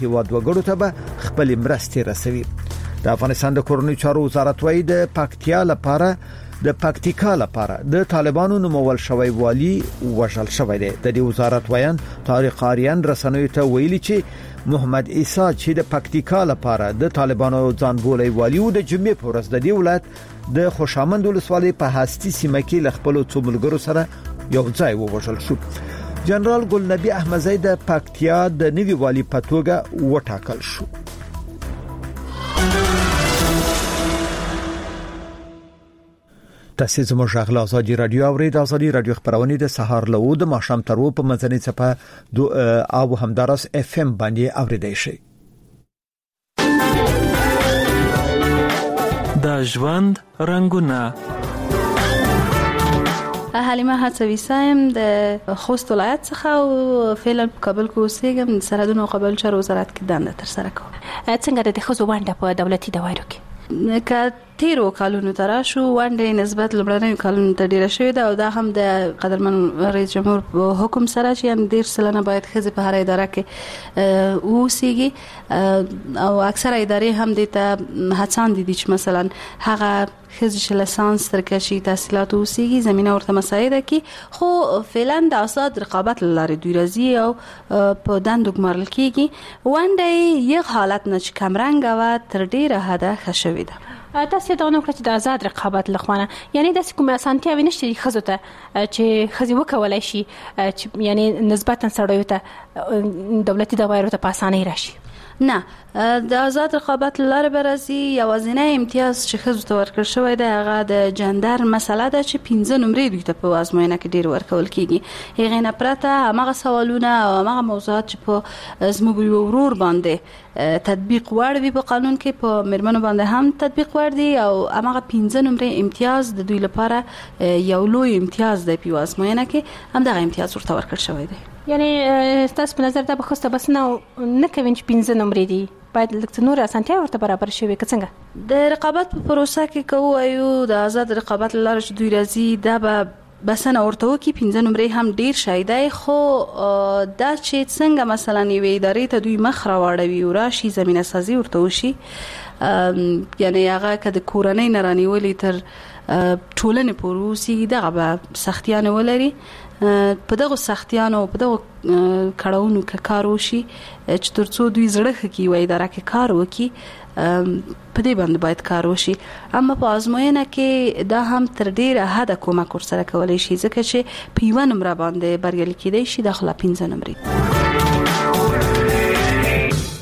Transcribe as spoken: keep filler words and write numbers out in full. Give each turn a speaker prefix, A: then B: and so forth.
A: هیواد وګړو ته به خپل مرستې رسوي. د افغانستان د کورنیو چارو وزارت وايي د پکتیا لپاره د پکتیکا لپاره د طالبانو نومول شوی والی وژل شوی دی. د دې وزارت وایي طارق آریان رسنیو ته ویلي چې محمد عیسی چې د پکتیکا لپاره د طالبانو ځان بولي والی و د جمعې په ورځ د دې ولایت د خوشامند ولسوالۍ په هستی سیمه کې ل خپل څو ملګرو سره یو ځای ووژل شو. جنرال ګلنبی احمدزی د پکتیا د نوي والی په توګه وټاکل شو. تاسو زموږ غږ له ازادي رادیو اورید. ازادي رادیو خبرونه د سهار له د ماښام تر و په منځنۍ صفه دو او همدارس اف ام باندې اوریدئ شئ.
B: د ژوند رنگونه.
C: حلیمه حڅوي سایم د خوست ولایت څخه او فعلا په کابل کې اوسېږم. د سرحدونو قبایل چارو وزارت کې دنده تر سره کوم.
D: څنګه د ښځو ونډه په دولتي دوايرو کې؟
C: که تیرو کالونو تر شو ونډه نسبت لومړنیو کالونو ته ډیره شوې ده او دا هم د قدرمن رئیس جمهور په حکم سره چې ان ډیر سلنه باید ښځې په هر اداره کې اوسېږي او اکثره ادارې هم د ته هڅاند دي چې مثلا هغه ښځې چې لسانس ترکشي تحصیلات اوسېږي زمينه ورته مساعده کی خو فعلا د آزاد رقابت لاره دوی راځي او په دندو ګمارل کېږي. ونډه یو حالت نه چې کمرنګ و تر ډیره حده ښه شوې ده.
D: تاسو دا نو کړی د آزاد رقابت لخوانه یعنی د کومه اسانتیاوي نشته ښځو ته چې ښځې وکولای شي چې یعنی نسبتا سړیو ته دولتي دوايرو ته په اسانۍ راشي؟
C: نه، د آزاد رقابت لاره برازي یوازینی امتیاز چې ښځو ته ورکړل شوی دی هغه د جندر مسله ده چې پنځه نمرې دوی ته په ازموینه کې ډیر ورکول کیږي. هغه نه پرته هغه سوالونه او هغه موضوعات چې په زموږ یو ورور باندې تطبیق وړ وي په قانون کې په مرمنو باندې هم تطبیق وړ دي او هغه پنځه نمرې امتیاز د دوی لپاره یو لوی امتیاز دی په ازموینه کې هم دغه امتیاز ورته ورکړل شوی دی.
D: یعنی تاسو په نظر دا به خوسته بس نه نه کوي چې پنځه نمرې دي باید لکه نور اسانتیا ورته برابر شي که څنګه؟ د
C: رقابت په پروسه کې کوو ایو د آزاد رقابت لاره چې دوی راځي دا به بسنه ورته وکي پنځه نمرې هم ډیر شای دی خو دا چې څنګه مثلا یو ادارې ته دوی مخ راوړوي او راشي زمينه سازي ورته وشي یعنی هغه که د کورنۍ نرانیولې تر ټولنې پروسي دغه به سختیانه ولري. په دغه سختیانو په دغه کړهونو کې کار وشي چې ترڅو دوی زړه کې وای اداره کې کار وکي په دې باندې باید کار وشي. اما په ازموینه کې دا هم تر ډیره حد کومک ورسره کولای شي ځکه چې په یو نمبر باندې بریالي کېدای شي د خلا پنځه نمبرې.